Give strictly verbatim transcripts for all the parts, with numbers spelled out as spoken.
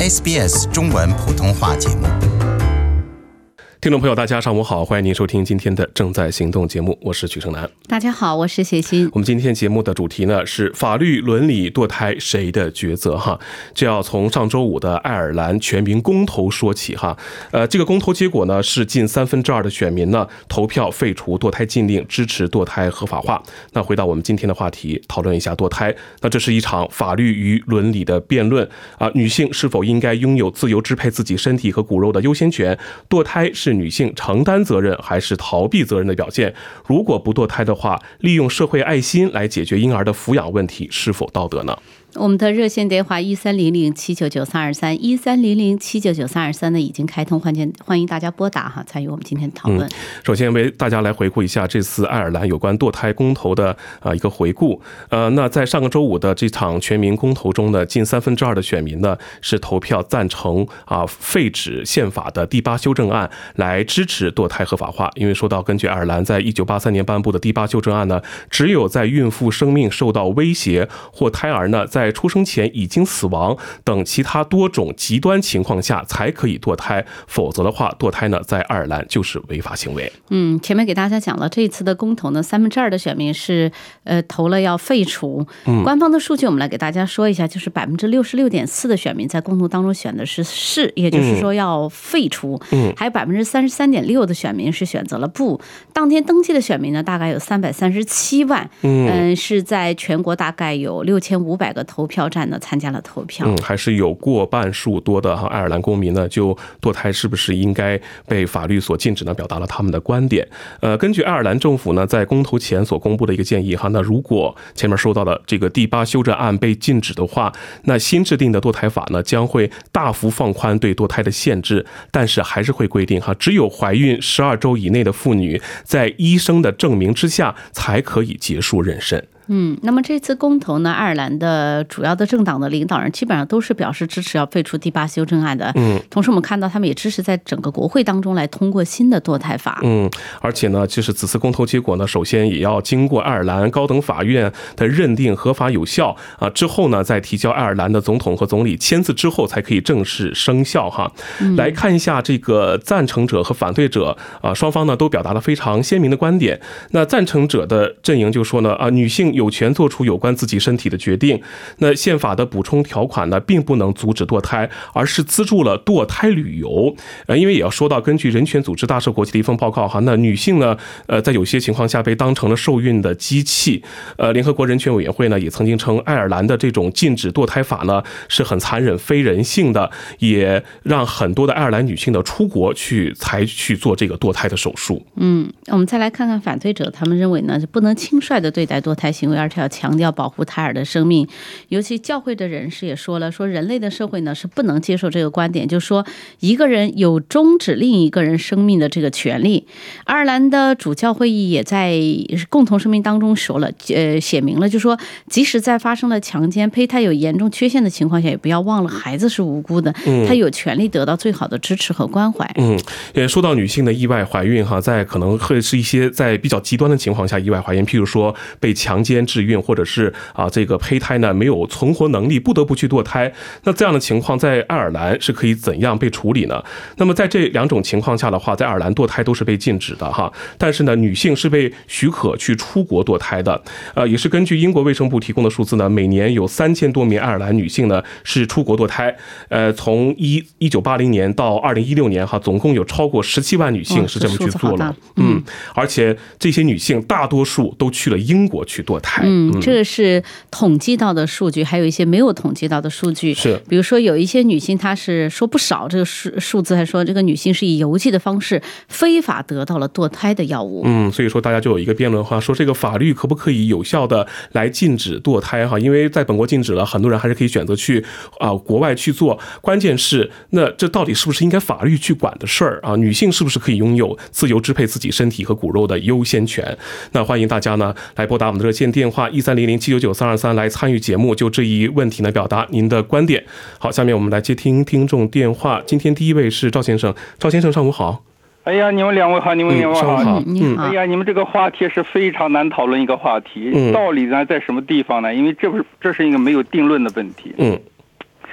S B S 中文普通话节目。 听众朋友大家上午好，欢迎您收听今天的正在行动节目，我是曲胜男。 大家好，我是谢欣。 我们今天节目的主题呢是法律伦理堕胎谁的抉择哈，这要从上周五的爱尔兰全民公投说起哈。呃，这个公投结果呢是近三分之二的选民呢投票废除堕胎禁令，支持堕胎合法化。那回到我们今天的话题，讨论一下堕胎。那这是一场法律与伦理的辩论啊，女性是否应该拥有自由支配自己身体和骨肉的优先权？堕胎是女性承担责任还是逃避责任的表现？如果不堕胎的话，利用社会爱心来解决婴儿的抚养问题是否道德呢？ 我们的热线电话一三零零七九九三二三一三零零七九九三二三呢已经开通，欢迎欢迎大家拨打哈，参与我们今天的讨论。嗯、 首先为大家来回顾一下这次爱尔兰有关堕胎公投的啊一个回顾。呃，那在上个周五的这场全民公投中呢，近三分之二的选民呢是投票赞成啊废止宪法的第八修正案，来支持堕胎合法化。因为说到根据爱尔兰在一九八三年颁布的第八修正案呢，只有在孕妇生命受到威胁或胎儿呢在在出生前已经死亡等其他多种极端情况下才可以堕胎，否则的话堕胎呢在爱尔兰就是违法行为。 嗯，前面给大家讲了这一次的公投呢，三分之二的选民是呃投了要废除。嗯，官方的数据我们来给大家说一下，就是百分之六十六点四的选民在公投当中选的是是，也就是说要废除。嗯，还有百分之三十三点六的选民是选择了不。当天登记的选民呢，大概有三百三十七万。嗯、呃，是在全国大概有六千五百个投票站呢参加了投票。 嗯，还是有过半数多的哈爱尔兰公民呢就堕胎是不是应该被法律所禁止呢表达了他们的观点。呃，根据爱尔兰政府呢在公投前所公布的一个建议哈，那如果前面说到的这个第八修正案被禁止的话，那新制定的堕胎法呢将会大幅放宽对堕胎的限制，但是还是会规定哈，只有怀孕十二周以内的妇女在医生的证明之下才可以结束妊娠。 嗯，那么这次公投呢，爱尔兰的主要的政党的领导人基本上都是表示支持要废除第八修正案的。嗯，同时我们看到他们也支持在整个国会当中来通过新的堕胎法。 嗯，而且呢，就是此次公投结果呢，首先也要经过爱尔兰高等法院的认定合法有效啊，之后呢，再提交爱尔兰的总统和总理签字之后，才可以正式生效哈。嗯、来看一下这个赞成者和反对者啊，双方呢都表达了非常鲜明的观点。那赞成者的阵营就说呢啊，女性有权做出有关自己身体的决定。那宪法的补充条款呢，并不能阻止堕胎，而是资助了堕胎旅游。呃，因为也要说到，根据人权组织大赦国际的一份报告哈，那女性呢，呃，在有些情况下被当成了受孕的机器。呃，联合国人权委员会呢，也曾经称爱尔兰的这种禁止堕胎法呢，是很残忍、非人性的，也让很多的爱尔兰女性的出国去才去做这个堕胎的手术。 嗯，我们再来看看反对者，他们认为呢，不能轻率的对待堕胎行为，而且要强调保护胎儿的生命。尤其教会的人士也说了，说人类的社会呢是不能接受这个观点，就是说一个人有终止另一个人生命的这个权利。爱尔兰的主教会议也在共同声明当中说了，呃，写明了，就是说即使在发生了强奸、胚胎有严重缺陷的情况下，也不要忘了孩子是无辜的，嗯、他有权利得到最好的支持和关怀。 嗯，也说到女性的意外怀孕哈，在可能会是一些在比较极端的情况下意外怀孕，譬如说被强奸致孕，或者是啊这个胚胎呢没有存活能力，不得不去堕胎。那这样的情况在爱尔兰是可以怎样被处理呢？那么在这两种情况下的话，在爱尔兰堕胎都是被禁止的哈，但是呢女性是被许可去出国堕胎的。呃，也是根据英国卫生部提供的数字呢，每年有三千多名爱尔兰女性呢是出国堕胎。呃，从一一九八零年到二零一六年哈，总共有超过十七万女性是这么去做了。嗯，而且这些女性大多数都去了英国去堕胎。 嗯，这个是统计到的数据，还有一些没有统计到的数据。 是， 比如说有一些女性，她是说不少，这个数数字还说这个女性是以邮寄的方式非法得到了堕胎的药物。 嗯，所以说大家就有一个辩论哈，说这个法律可不可以有效的来禁止堕胎哈？因为在本国禁止了，很多人还是可以选择去啊、呃、国外去做。关键是，那这到底是不是应该法律去管的事儿啊？女性是不是可以拥有自由支配自己身体和骨肉的优先权？那欢迎大家呢来拨打我们的热线电话一三零零七九九三二三来参与节目，就这一问题呢表达您的观点。好，下面我们来接听听众电话。今天第一位是赵先生，赵先生上午好。 哎呀，你们两位好，你们两位好。 嗯，你好。 哎呀，你们这个话题是非常难讨论一个话题， 嗯、 道理呢在什么地方呢？因为这不是这是一个没有定论的问题。 嗯。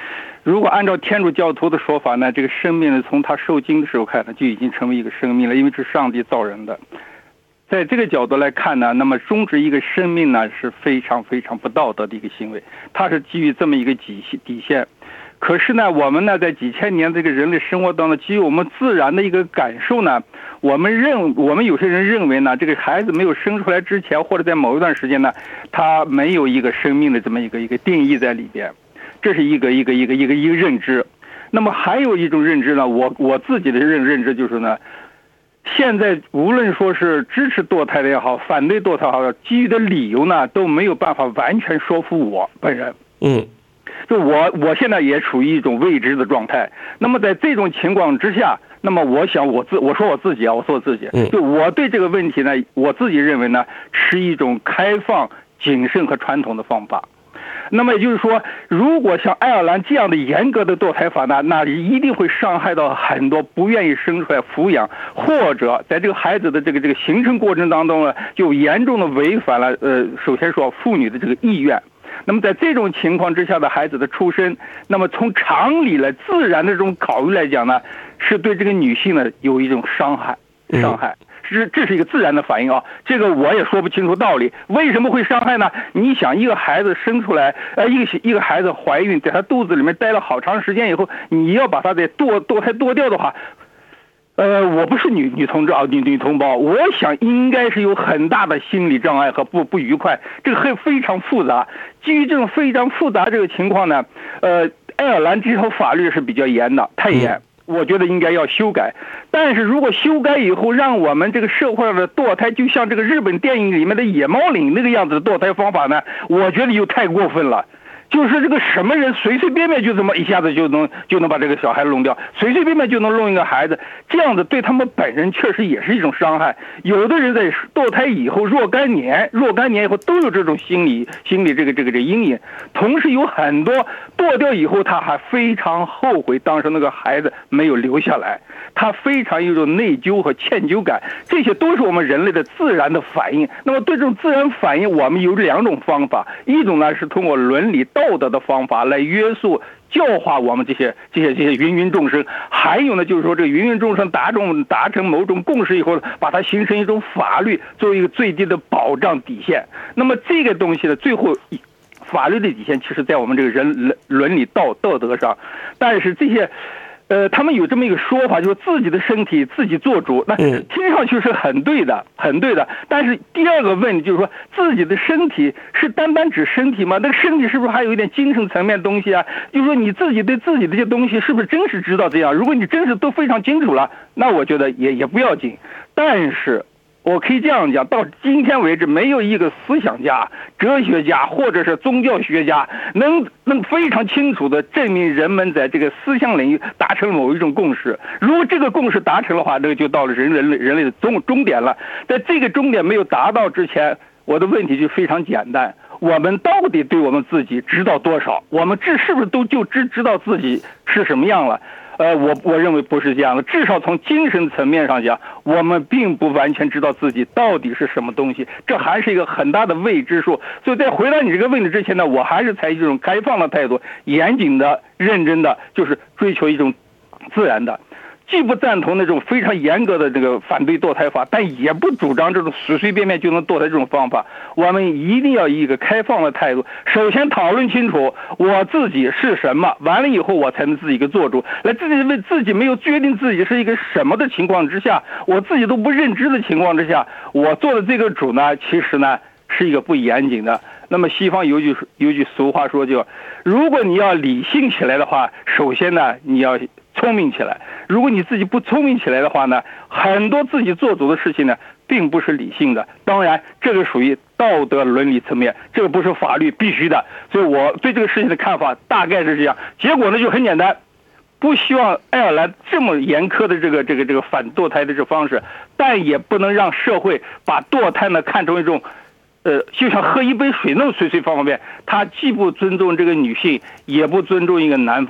如果按照天主教徒的说法呢，这个生命呢，从他受精的时候看呢，就已经成为一个生命了，因为是上帝造人的。在这个角度来看呢，那么终止一个生命呢是非常非常不道德的一个行为，它是基于这么一个底底线。可是呢，我们呢在几千年这个人类生活当中，基于我们自然的一个感受呢，我们认我们有些人认为呢，这个孩子没有生出来之前，或者在某一段时间呢，他没有一个生命的这么一个一个定义在里边，这是一个一个一个一个一个认知。那么还有一种认知呢，我我自己的认认知就是呢。现在无论说是支持堕胎的也好，反对堕胎也好，基于的理由呢都没有办法完全说服我本人。 嗯， 就我我现在也处于一种未知的状态。那么在这种情况之下，那么我想我自我说我自己啊，我说我自己，就我对这个问题呢，我自己认为呢，是一种开放、谨慎和传统的方法。那么也就是说，如果像爱尔兰这样的严格的堕胎法呢，那一定会伤害到很多不愿意生出来抚养，或者在这个孩子的这个这个形成过程当中呢，就严重的违反了呃，首先说妇女的这个意愿。那么在这种情况之下的孩子的出生，那么从常理来自然的这种考虑来讲呢，是对这个女性呢有一种伤害，伤害。这这是一个自然的反应啊，这个我也说不清楚道理，为什么会伤害呢？你想一个孩子生出来，呃，一个一个孩子怀孕，在他肚子里面待了好长时间以后，你要把他再堕堕胎堕掉的话，呃，我不是女女同志啊，女女同胞，我想应该是有很大的心理障碍和不不愉快，这个很非常复杂。基于这种非常复杂这个情况呢，呃，爱尔兰这条法律是比较严的，太严。我觉得应该要修改，但是如果修改以后，让我们这个社会上的堕胎就像这个日本电影里面的野猫领那个样子的堕胎方法呢，我觉得又太过分了。就是这个什么人随随便便就这么一下子就能就能把这个小孩弄掉，随随便便就能弄一个孩子，这样子对他们本人确实也是一种伤害。有的人在堕胎以后若干年，若干年以后都有这种心理心理这个这个这个阴影。同时有很多堕掉以后，他还非常后悔当时那个孩子没有留下来，他非常有一种内疚和歉疚感，这些都是我们人类的自然的反应。那么对这种自然反应，我们有两种方法，一种呢是通过伦理道德的方法来约束教化我们这些这些这些芸芸众生，还有呢就是说这个芸芸众生达成达成某种共识以后，把它形成一种法律作为一个最低的保障底线。那么这个东西呢，最后法律的底线其实在我们这个人伦理道道德上，但是这些呃，他们有这么一个说法，就是自己的身体自己做主，那听上去是很对的，很对的。但是第二个问题就是说，自己的身体是单单指身体吗？那个身体是不是还有一点精神层面的东西啊？就是说你自己对自己的这些东西是不是真是知道这样？如果你真是都非常清楚了，那我觉得也也不要紧。但是我可以这样讲，到今天为止，没有一个思想家、哲学家或者是宗教学家能能非常清楚地证明人们在这个思想领域达成某一种共识。如果这个共识达成的话，这个就到了人人类人类的终终点了。在这个终点没有达到之前，我的问题就非常简单：我们到底对我们自己知道多少？我们这是不是都就知知道自己是什么样了？呃，我我认为不是这样的，至少从精神层面上讲，我们并不完全知道自己到底是什么东西，这还是一个很大的未知数。所以在回答你这个问题之前呢，我还是采取这种开放的态度，严谨的、认真的，就是追求一种自然的。既不赞同那种非常严格的这个反对堕胎法，但也不主张这种随随便便就能堕胎这种方法。我们一定要以一个开放的态度，首先讨论清楚我自己是什么，完了以后我才能自己一个做主。来自己为自己没有决定自己是一个什么的情况之下，我自己都不认知的情况之下，我做的这个主呢，其实呢是一个不严谨的。那么西方有句有句俗话说，就如果你要理性起来的话，首先呢你要聪明起来。如果你自己不聪明起来的话呢，很多自己做主的事情呢，并不是理性的。当然，这个属于道德伦理层面，这个不是法律必须的。所以我对这个事情的看法大概是这样。结果呢就很简单，不希望爱尔兰这么严苛的这个这个这个反堕胎的这方式，但也不能让社会把堕胎呢看成一种。呃，就像喝一杯水那么随随方便，他既不尊重这个女性，也不尊重一个男方。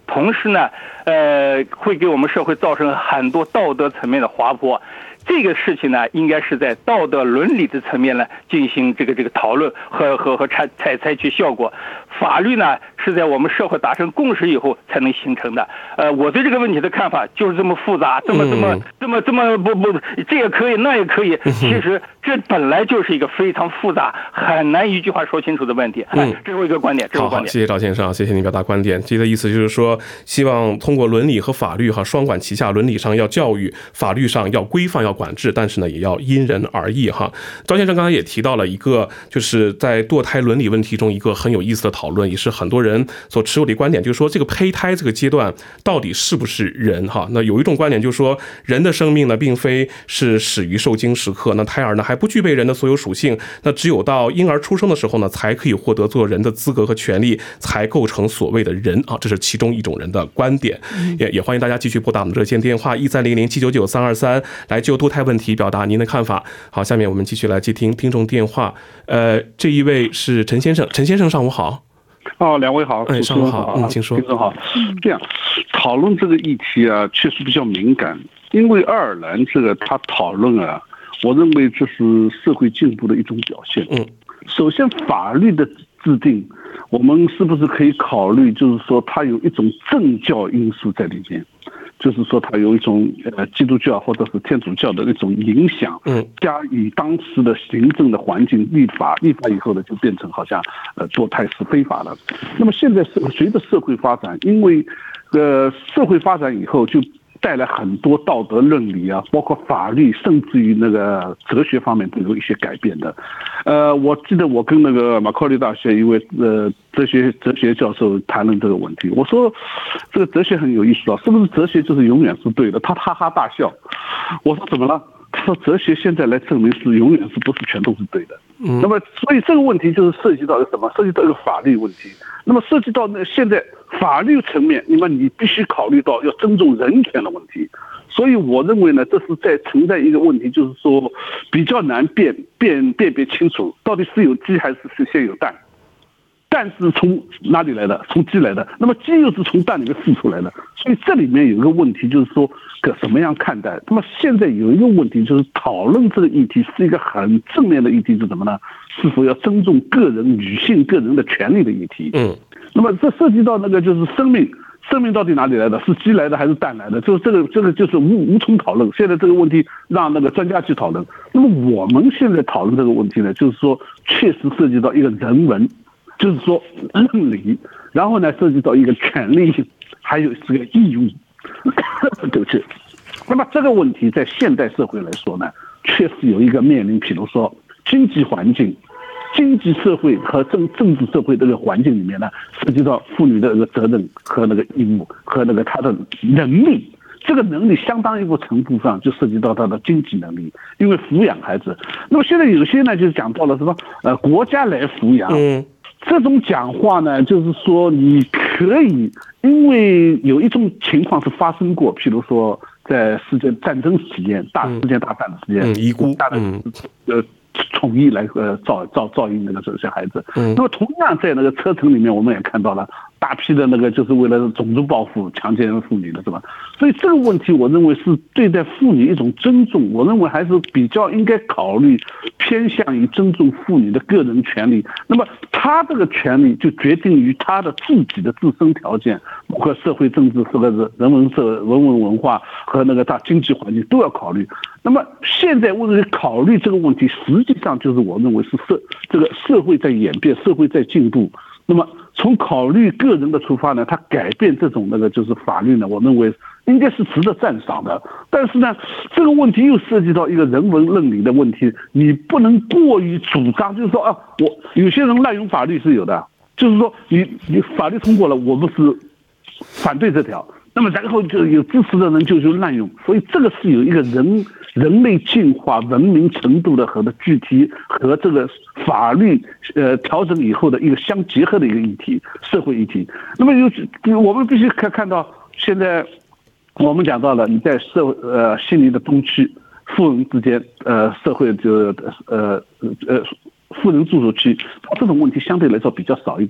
同时呢，呃，会给我们社会造成很多道德层面的滑坡。这个事情呢，应该是在道德伦理的层面呢进行这个这个讨论和和和采采采取效果。法律呢是在我们社会达成共识以后才能形成的。呃，我对这个问题的看法就是这么复杂，这么这么这么这么不不，这也可以那也可以。其实这本来就是一个非常复杂、很难一句话说清楚的问题。嗯，这是我一个观点，这是我观点。 好，谢谢赵先生，谢谢您表达观点。这个意思就是说，希望通过伦理和法律哈双管齐下，伦理上要教育，法律上要规范要管制，但是呢也要因人而异哈。赵先生刚才也提到了一个，就是在堕胎伦理问题中一个很有意思的讨论，也是很多人所持有的观点，就是说这个胚胎这个阶段到底是不是人哈？那有一种观点就是说，人的生命呢并非是始于受精时刻，那胎儿呢还不具备人的所有属性，那只有到婴儿出生的时候呢，才可以获得做人的资格和权利，才构成所谓的人啊，这是其中一种人的观点。也也欢迎大家继续拨打我们热线电话一三零零七九九三二三来就堕胎问题表达您的看法。好，下面我们继续来接听听众电话。呃，这一位是陈先生，陈先生上午好。 哦，两位好， 哎，上午好，嗯，请说。 听众好，这样讨论这个议题啊，确实比较敏感，因为爱尔兰这个他讨论啊，我认为这是社会进步的一种表现。嗯，首先法律的制定，我们是不是可以考虑，就是说它有一种政教因素在里面，就是说它有一种呃基督教或者是天主教的那种影响，嗯，加以当时的行政的环境立法，立法以后呢就变成好像呃堕胎是非法的。那么现在是随着社会发展，因为呃社会发展以后就带来很多道德伦理啊，包括法律，甚至于那个哲学方面都有一些改变的。呃，我记得我跟那个马考利大学一位呃哲学哲学教授谈论这个问题，我说这个哲学很有意思啊，是不是哲学就是永远是对的？他哈哈大笑。我说怎么了？他说哲学现在来证明是永远是不是全都是对的。嗯，那么所以这个问题就是涉及到一个什么？涉及到一个法律问题。那么涉及到那现在法律层面，那么你必须考虑到要尊重人权的问题。所以我认为呢，这是在存在一个问题，就是说比较难辨辨辨别清楚，到底是有鸡还是是先有蛋。蛋是从哪里来的？从鸡来的。那么鸡又是从蛋里面孵出来的。所以这里面有一个问题，就是说可怎么样看待？那么现在有一个问题，就是讨论这个议题是一个很正面的议题，是什么呢？是否要尊重个人女性个人的权利的议题？嗯。那么这涉及到那个就是生命。生命到底哪里来的？是鸡来的还是蛋来的？就是这个，这个就是无无从讨论。现在这个问题让那个专家去讨论。那么我们现在讨论这个问题呢，就是说确实涉及到一个人文，就是说伦理，然后呢涉及到一个权利，还有这个义务。对不起。那么这个问题在现代社会来说呢，确实有一个面临，比如说经济环境。经济社会和政政治社会这个环境里面呢，涉及到妇女的那个责任和那个义务和那个她的能力，这个能力相当一部程度上就涉及到她的经济能力，因为抚养孩子。那么现在有些呢就讲到了什么呃国家来抚养，嗯，这种讲话呢，就是说你可以，因为有一种情况是发生过，譬如说在世界战争时间、大世界大战的时间，嗯，遗孤，大的呃。统一来呃照照照应那个这些孩子，嗯，那么同样在那个车臣里面，我们也看到了大批的那个就是为了种族报复强奸妇女的，是吧？所以这个问题，我认为是对待妇女一种尊重，我认为还是比较应该考虑偏向于尊重妇女的个人权利。那么她这个权利就决定于她的自己的自身条件，包括社会政治、或者人文社、人文文化和那个大经济环境都要考虑。那么现在为了考虑这个问题，实际上就是我认为是社这个社会在演变，社会在进步。那么从考虑个人的出发呢，它改变这种那个就是法律呢，我认为应该是值得赞赏的。但是呢，这个问题又涉及到一个人文伦理的问题，你不能过于主张，就是说啊，我有些人滥用法律是有的，就是说你你法律通过了，我们是反对这条。那么然后就有支持的人就就滥用，所以这个是有一个人人类进化文明程度的和的具体和这个法律呃调整以后的一个相结合的一个议题，社会议题。那么有我们必须看看到，现在我们讲到了你在社呃悉尼的东区富人之间呃社会就呃呃富人住宅区，这种问题相对来说比较少一点。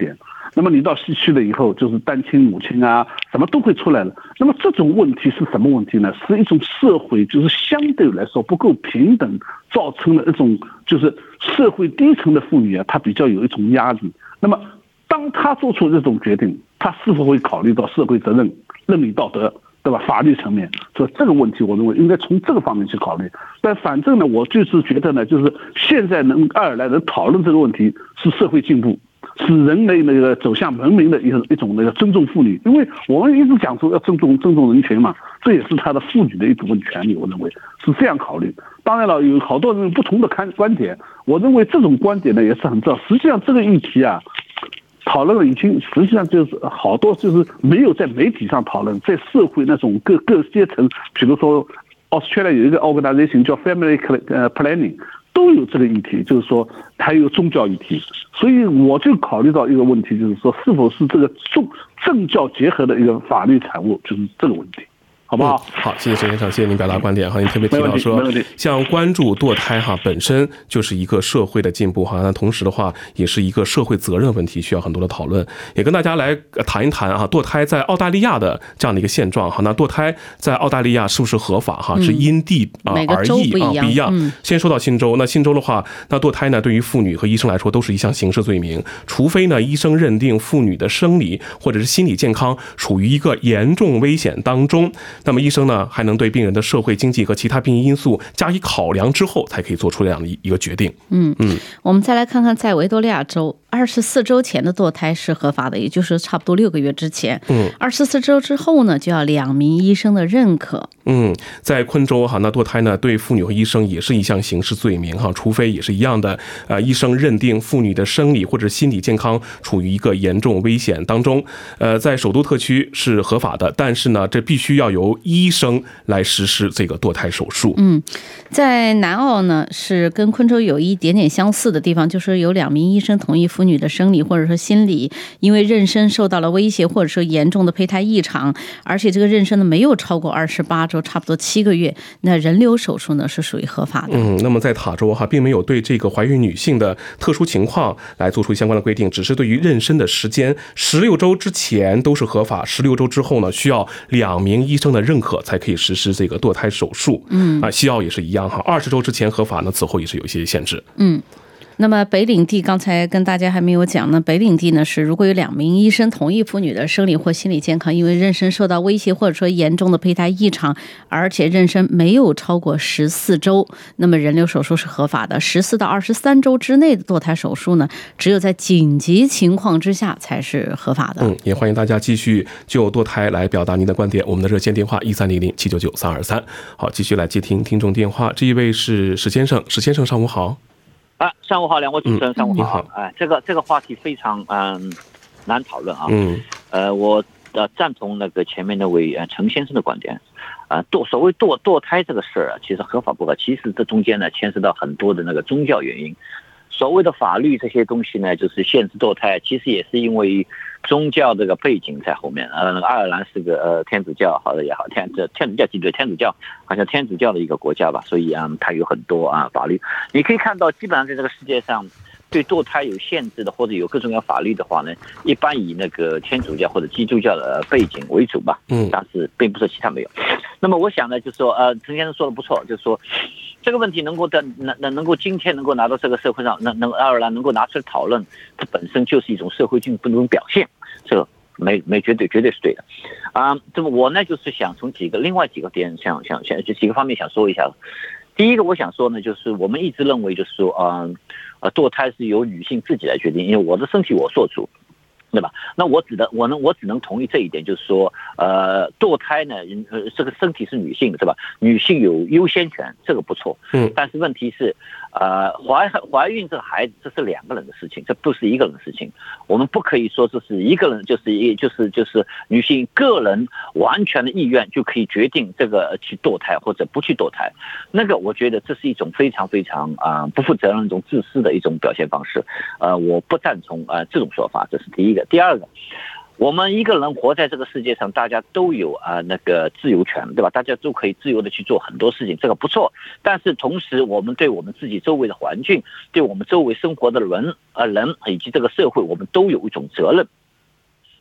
那么你到西区了以后，就是单亲母亲啊，什么都会出来了。那么这种问题是什么问题呢？是一种社会就是相对来说不够平等，造成了一种就是社会低层的妇女啊，她比较有一种压力。那么当她做出这种决定，她是否会考虑到社会责任、伦理道德，对吧？法律层面，所以这个问题，我认为应该从这个方面去考虑。但反正呢，我就是觉得呢，就是现在能爱尔兰人讨论这个问题是社会进步，是人类那个走向文明的一一种那个尊重妇女。因为我们一直讲说要尊重尊重人权嘛，这也是他的妇女的一部分权利。我认为是这样考虑。当然了，有好多人有不同的看观点，我认为这种观点呢也是很重要。实际上这个议题啊。讨论了已经，实际上就是好多就是没有在媒体上讨论，在社会那种各各阶层，比如说 Australia 有一个 organization 叫 Family Planning， 都有这个议题，就是说还有宗教议题，所以我就考虑到一个问题，就是说是否是这个宗政教结合的一个法律产物，就是这个问题。好不好？ 嗯、好，谢谢陈先生，谢谢您表达观点哈。您特别提到说，像关注堕胎哈本身就是一个社会的进步哈，那同时的话也是一个社会责任问题，需要很多的讨论。也跟大家来谈一谈啊，堕胎在澳大利亚的这样的一个现状哈。那堕胎在澳大利亚是不是合法哈？是因地啊而异啊不一样。先说到新州，那新州的话，那堕胎呢对于妇女和医生来说都是一项刑事罪名，除非呢医生认定妇女的生理或者是心理健康处于一个严重危险当中。那么医生呢还能对病人的社会经济和其他病因因素加以考量之后才可以做出这样的一个决定。 嗯嗯，我们再来看看在维多利亚州二十四周前的堕胎是合法的，也就是差不多六个月之前。嗯，二十四周之后呢就要两名医生的认可。 嗯，在昆州哈，那堕胎呢对妇女和医生也是一项刑事罪名哈，除非也是一样的，呃，医生认定妇女的生理或者心理健康处于一个严重危险当中。呃，在首都特区是合法的，但是呢这必须要由医生来实施这个堕胎手术。 嗯，在南澳呢是跟昆州有一点点相似的地方，就是有两名医生同意妇女的生理或者说心理因为妊娠受到了威胁或者说严重的胚胎异常，而且这个妊娠呢没有超过二十八周，差不多七个月，那人流手术呢是属于合法的。 嗯，那么在塔州哈，并没有对这个怀孕女性的特殊情况来做出相关的规定，只是对于妊娠的时间，十六周之前都是合法，十六周之后呢需要两名医生的认可才可以实施这个堕胎手术。嗯啊，西澳也是一样哈，二十周之前合法呢，此后也是有一些限制。 嗯。那么北领地刚才跟大家还没有讲呢，北领地呢是如果有两名医生同意妇女的生理或心理健康因为妊娠受到威胁或者说严重的胚胎异常，而且妊娠没有超过十四周，那么人流手术是合法的。十四到二十三周之内的堕胎手术呢，只有在紧急情况之下才是合法的。 嗯，也欢迎大家继续就堕胎来表达您的观点，我们的热线电话一三零零七九九三二三。好，继续来接听听众电话，这一位是史先生，史先生上午好。 啊，上午好，两位主持人，上午好。哎、呃，这个这个话题非常嗯、呃、难讨论啊。嗯。呃，我呃赞同那个前面那位呃陈先生的观点。啊、呃，堕所谓堕堕胎这个事儿啊，其实合法不合，其实这中间呢牵涉到很多的那个宗教原因。所谓的法律这些东西呢，就是限制堕胎，其实也是因为宗教这个背景在后面。呃，爱尔兰是个呃天主教，好的也好，天这天主教基督天主教好像天主教的一个国家吧，所以啊、嗯，它有很多啊法律。你可以看到，基本上在这个世界上，对堕胎有限制的或者有各种各样法律的话呢，一般以那个天主教或者基督教的背景为主吧。嗯，但是并不是其他没有。那么我想呢，就是说，呃，陈先生说的不错，就是说。这个问题能够的能能能够今天能够拿到这个社会上，能能爱尔兰能够拿出来讨论，它本身就是一种社会进步的一种表现，这个没没绝对绝对是对的，啊、呃，这么我呢就是想从几个另外几个点想想想就几个方面想说一下。第一个我想说呢，就是我们一直认为就是说，呃呃，堕胎是由女性自己来决定，因为我的身体我做主。对吧？那我只能我能我只能同意这一点，就是说，呃，堕胎呢，呃，这个身体是女性的，是吧？女性有优先权，这个不错。嗯。但是问题是，呃，怀怀孕这个孩子，这是两个人的事情，这不是一个人的事情。我们不可以说这是一个人，就是一就是就是女性个人完全的意愿就可以决定这个去堕胎或者不去堕胎。那个我觉得这是一种非常非常啊、呃、不负责任、一种自私的一种表现方式。呃，我不赞同啊、呃、这种说法，这是第一个。第二个，我们一个人活在这个世界上，大家都有啊、呃、那个自由权，对吧？大家都可以自由的去做很多事情，这个不错。但是同时，我们对我们自己周围的环境，对我们周围生活的人呃人以及这个社会，我们都有一种责任。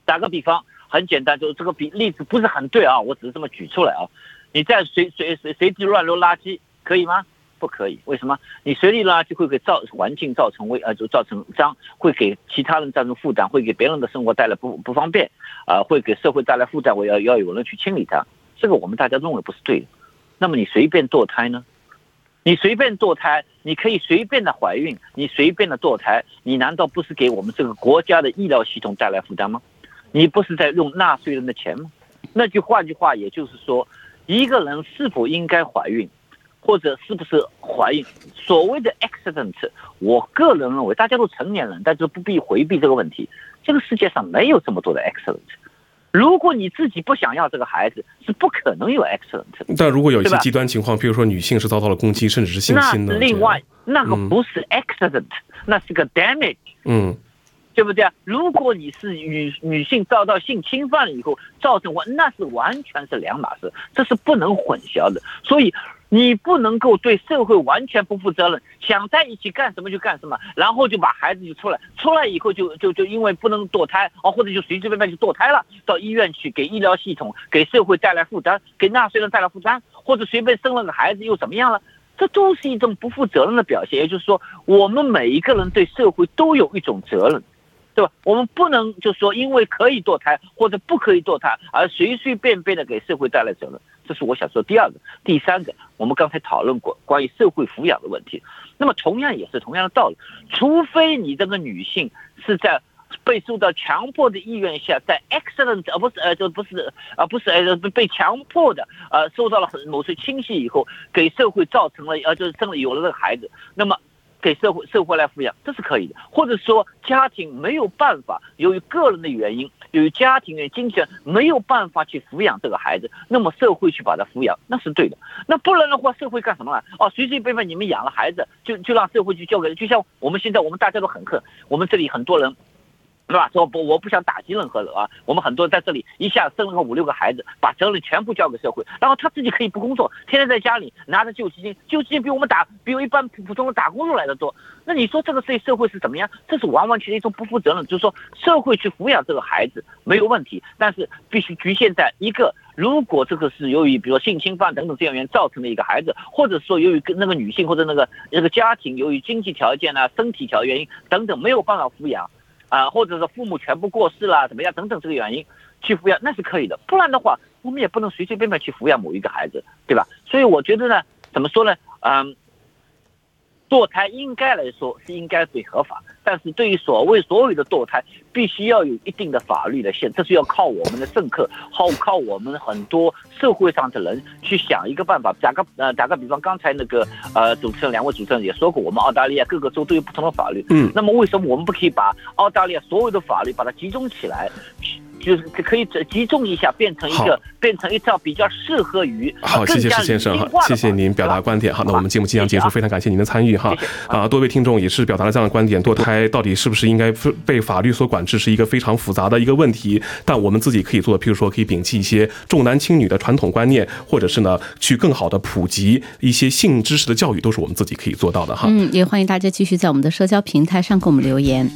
打个比方，很简单，就是这个比例子不是很对啊，我只是这么举出来啊。你在随随随随地乱扔垃圾可以吗？不可以。为什么？你随地垃圾会给造环境造成危呃就造成脏，会给其他人造成负担，会给别人的生活带来不不方便啊、呃，会给社会带来负担。我要要有人去清理它，这个我们大家认为不是对的。那么你随便堕胎呢？你随便堕胎，你可以随便的怀孕，你随便的堕胎，你难道不是给我们这个国家的医疗系统带来负担吗？你不是在用纳税人的钱吗？那句换句话，也就是说，一个人是否应该怀孕，或者是不是怀孕，所谓的 accident， 我个人认为大家都成年人，但是不必回避这个问题。这个世界上没有这么多的 accident。如果你自己不想要这个孩子，是不可能有 accident。 但如果有一些极端情况，比如说女性是遭到了攻击，甚至是性侵呢？ 那另外，那个不是 accident，、嗯、那是个 damage。 嗯。 对不对？如果你是女女性遭到性侵犯了以后造成完，那是完全是两码事，这是不能混淆的。所以你不能够对社会完全不负责任，想在一起干什么就干什么，然后就把孩子就出来，出来以后就就就因为不能堕胎啊，或者就随随便便就堕胎了，到医院去给医疗系统、给社会带来负担，给纳税人带来负担，或者随便生了个孩子又怎么样了？这都是一种不负责任的表现。也就是说，我们每一个人对社会都有一种责任。对吧？我们不能就说因为可以堕胎或者不可以堕胎而随随便便的给社会带来责任，这是我想说第二个。第三个，我们刚才讨论过关于社会抚养的问题，那么同样也是同样的道理，除非你这个女性是在被受到强迫的意愿下，在 accident 而不是呃就不是而不是呃被强迫的呃受到了某些侵袭以后，给社会造成了呃就是生了有了这个孩子，那么给社会社会来抚养，这是可以的。或者说家庭没有办法，由于个人的原因，由于家庭的经济没有办法去抚养这个孩子，那么社会去把他抚养，那是对的。那不然的话，社会干什么啊？哦，随随便便你们养了孩子，就就让社会去交给，就像我们现在我们大家都很恨，我们这里很多人。是吧？说不，我不想打击任何人啊。我们很多人在这里一下生了个五六个孩子，把责任全部交给社会，然后他自己可以不工作，天天在家里拿着救济金，救济金比我们打，比我一般普通的打工人来的多。那你说这个对社会是怎么样？这是完完全全一种不负责任。就是说，社会去抚养这个孩子没有问题，但是必须局限在一个，如果这个是由于比如说性侵犯等等这样原因造成的一个孩子，或者说由于那个女性或者那个那个家庭由于经济条件啊、身体条件原因等等没有办法抚养。啊、呃，或者是父母全部过世了，怎么样？等等这个原因去抚养那是可以的，不然的话，我们也不能随随便便去抚养某一个孩子，对吧？所以我觉得呢，怎么说呢？嗯，堕胎应该来说是应该被合法，但是对于所谓所有的堕胎，必须要有一定的法律的限，这是要靠我们的政客，靠靠我们很多社会上的人去想一个办法。打个呃打个比方，刚才那个呃主持人两位主持人也说过，我们澳大利亚各个州都有不同的法律，嗯，那么为什么我们不可以把澳大利亚所有的法律把它集中起来？就是可以集中一下，变成一个变成一套比较适合于好，谢谢石先生哈，谢谢您表达观点。好，那我们节目即将结束，非常感谢您的参与哈。啊，多位听众也是表达了这样的观点，堕胎到底是不是应该被法律所管制，是一个非常复杂的一个问题。但我们自己可以做的，譬如说可以摒弃一些重男轻女的传统观念，或者是呢去更好的普及一些性知识的教育，都是我们自己可以做到的哈。 嗯，也欢迎大家继续在我们的社交平台上给我们留言。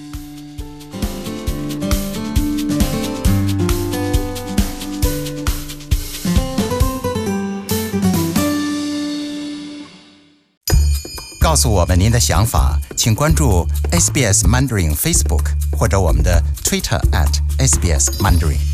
告诉我们您的想法，请关注 S B S Mandarin Facebook 或者我们的 Twitter at S B S Mandarin。